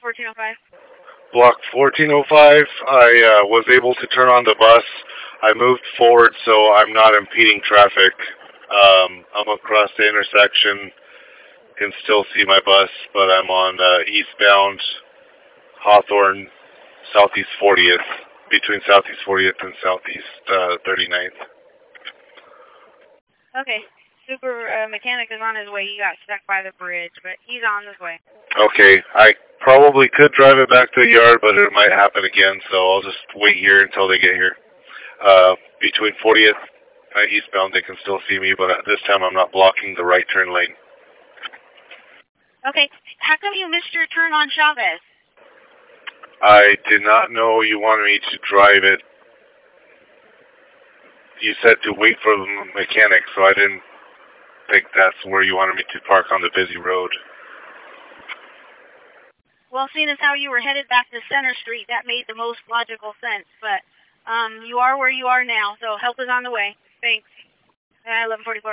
1405. Block 1405. I was able to turn on the bus. I moved forward so I'm not impeding traffic. I'm across the intersection. Can still see my bus, but I'm on eastbound Hawthorne, Southeast 40th, between Southeast 40th and Southeast 39th. Okay. Super mechanic is on his way. He got stuck by the bridge, but he's on his way. Okay, I probably could drive it back to the yard, but it might happen again, so I'll just wait here until they get here. Between 40th eastbound, they can still see me, but this time I'm not blocking the right turn lane. Okay, how come you missed your turn on Chavez? I did not know you wanted me to drive it. You said to wait for the mechanic, so I didn't think that's where you wanted me to park on the busy road. Well, seeing as how you were headed back to Center Street, that made the most logical sense, but you are where you are now, so help is on the way. Thanks. 1144.